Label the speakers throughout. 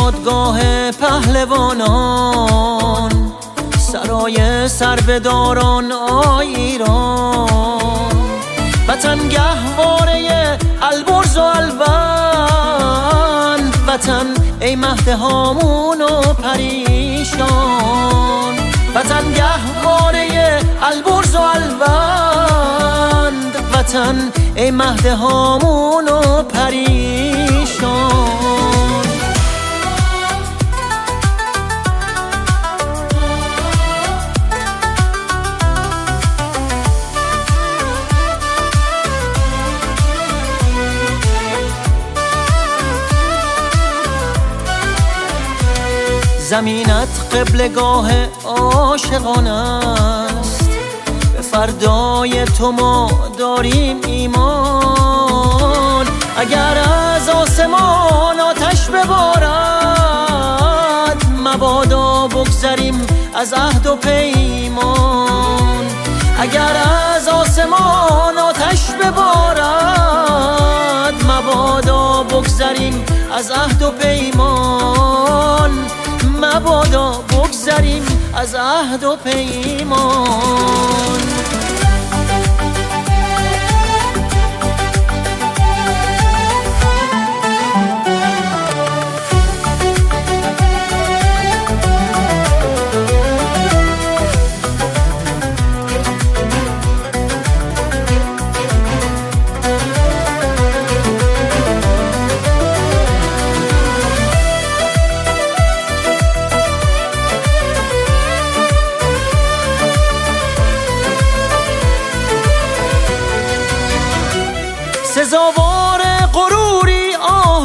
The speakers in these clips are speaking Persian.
Speaker 1: بنیادگاه پهلوانان، سرای سربداران ایران. وطن گهواره البرز و الوند، وطن ای مهد هامون و پریشان. وطن گهواره البرز و الوند، وطن ای مهد هامون و پریشان. زمینت قبلگاه عاشقان است، به فردای تو ما داریم ایمان. اگر از آسمان آتش ببارد، مبادا بگذریم از عهد و پیمان. اگر از آسمان آتش ببارد، مبادا بگذریم از عهد و پیمان. مبادا بگذریم از عهد و پیمان. سزاوار غروری آه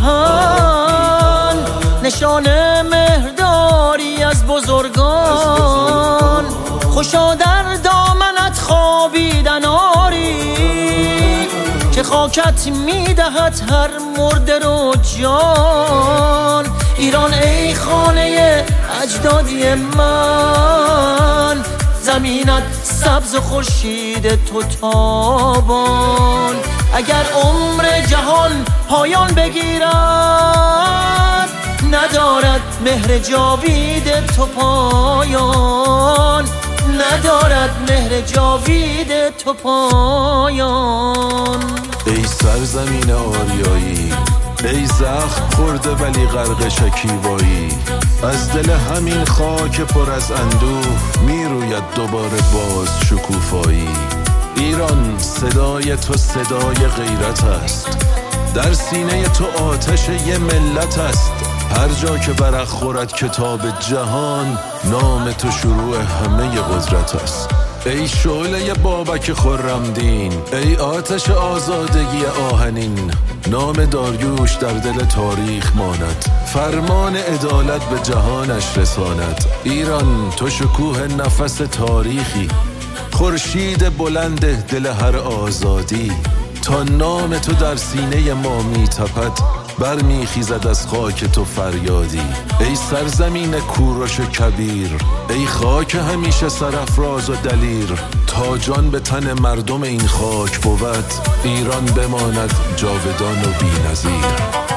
Speaker 1: میهن، نشان مهرداری از بزرگان. خوشا در دامنت خوابیدن آری، که خاکت میدهد هر مرده رو جان. ایران ای خانه اجدادی من، زمینت سبز و خورشید تو تابان. اگر عمر جهان پایان بگیرد، ندارد مهر جاوید تو پایان. ندارد مهر جاوید تو پایان.
Speaker 2: ای سرزمین آریایی، ای زخم خورده ولی غرق شکیبایی، از دل همین خاک پر از اندوه میروید دوباره باز شکوفایی. ایران صدای تو صدای غیرت است، در سینه تو آتش یه ملت است. هر جا که برق خورد کتاب جهان، نام تو شروع همه قدرت است. ای شعله بابک خرمدین، ای آتش آزادگی آهنین، نام داریوش در دل تاریخ ماند، فرمان عدالت به جهانش رساند. ایران تو شکوه نفس تاریخی، خورشید بلند دل هر آزادی. تا نام تو در سینه ما میتپد، برمیخیزد از خاک تو فریادی. ای سرزمین کوروش کبیر، ای خاک همیشه سرافراز و دلیر. تا جان به تن مردم این خاک بود، ایران بماند جاودان و بی‌نظیر.